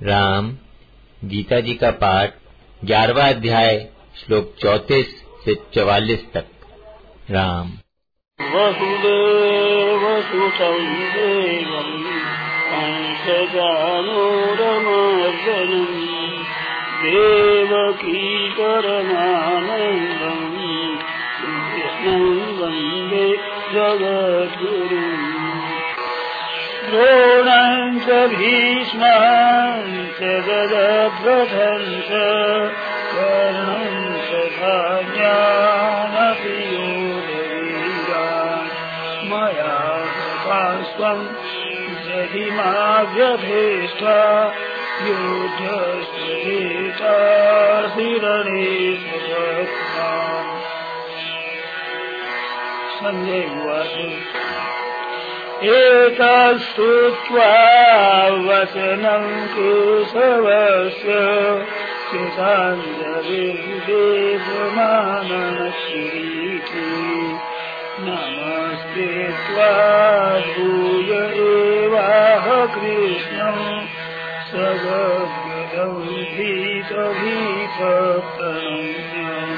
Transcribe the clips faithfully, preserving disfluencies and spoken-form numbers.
राम। गीता जी का पाठ ग्यारहवां अध्याय श्लोक चौंतीस से चवालीस तक। राम। वसुदेव सुतं देवं कंसचाणूरमर्दनं देवकी परमानन्दं कृष्णं वन्दे जगद्गुरुम्। द्रोणं च भीष्मं च जयद्रथं च कर्णं च भार्यामपि योधवीरान् मया कृपास्त्वं जहिमाव्यभीष्टा युद्धस्थितासि रणे स्वपत्नाम्। सञ्जय उवाच। एतच्छ्रुत्वा वचनं केशवस्य कृताञ्जलिर्देशमाननश्रीति नमस्ते त्वा भूय एवाह कृष्णं सगद्गदं भीतभीतप्रणम्य।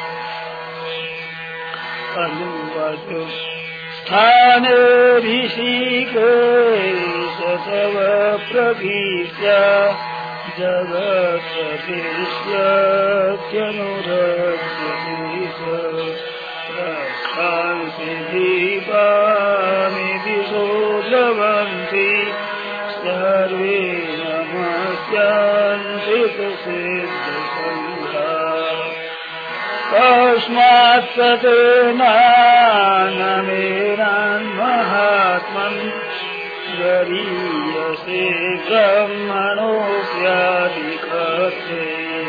अनुवाच। स्थाने ऋषिकेश तव प्रभीष्य जगत्प्रतिष्यत्यनुरज्यते स रक्षांसि दीपानि दिशो द्रवन्ति सर्वे नमस्यन्ति सिद्धसङ्घाः। कस्मात् तेनानमेनान्महात्मन् गरीयसे ब्रह्मणोऽप्याधिकर्ते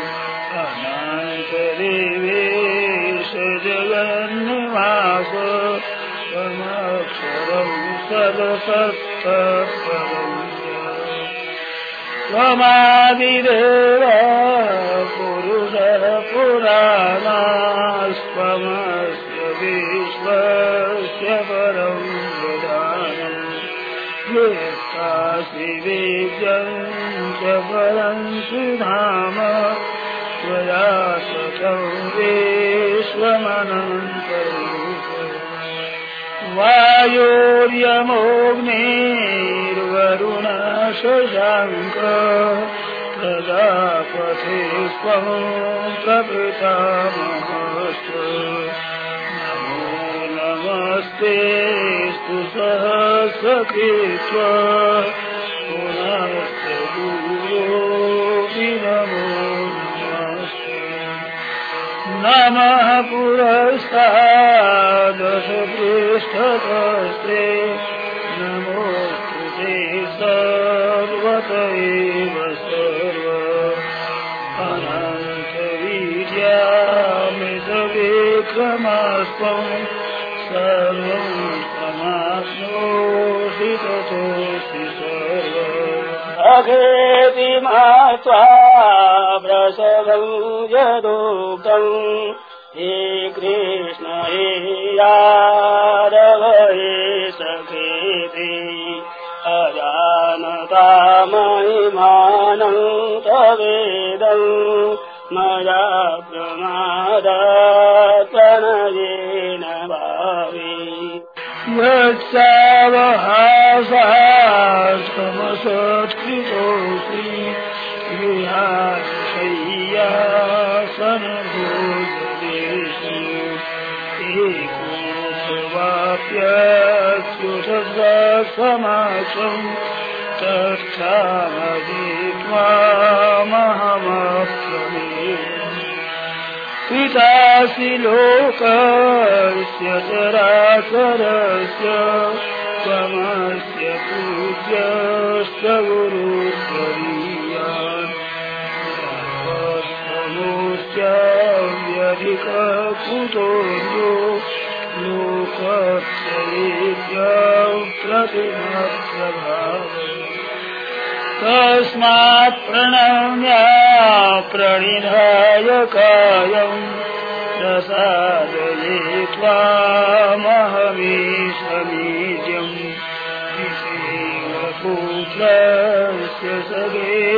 अनन्तदेवेश जगन्निवास त्वमक्षरं सर्वसत्तत्परं त्वमादिदेव पुरुषः पुराणास्त्वमस्य विश्वस्य परं प्रधानम्। वेत्तासि वेद्यं च परं सुधाम त्वया ततं विश्वमनन्तरूपम्। वायोर्यमोऽग्निर्वरुणः शशाङ्कः प्रजापतिस्त्वं प्रपितामहश्च। नमो नमस्तेऽस्तु सहस्रकृत्वा पुनश्च भूयोऽपि नमो नमस्ते। नमः पुरस्तादशपृष्ठतस्ते नमोऽस्तु ते सर्वत एव सर्व अनन्तवीर्यामितविक्रमस्त्वं सर्वं समाप्नोषि ततोऽसि सर्वम्। अघेति मात्वा प्रसवं यदुक्तं हे कृष्ण हे यादव हे सखेति अजानता महिमानं तवेदं मया प्रमादात् प्रणयेन भावे। यत्सावहासात्मसत्कृतोऽसि विहारशय्यासनभोजनेषु एकोऽप्यच्युतसमासं तत्कामदित्वामहमप्रमेयम्। पितासि लोकस्य चराचरस्य त्वमस्य पूज्यश्च गुरुर्गरीयान् व्यधिककुतोऽन्यो लोकत्रयेभ्यः प्रतिमप्रभावम्। तस्मात् प्रणम्य प्रणिधाय कायं प्रसादये त्वामहमीशमीड्यम्। पुत्रस्य सगे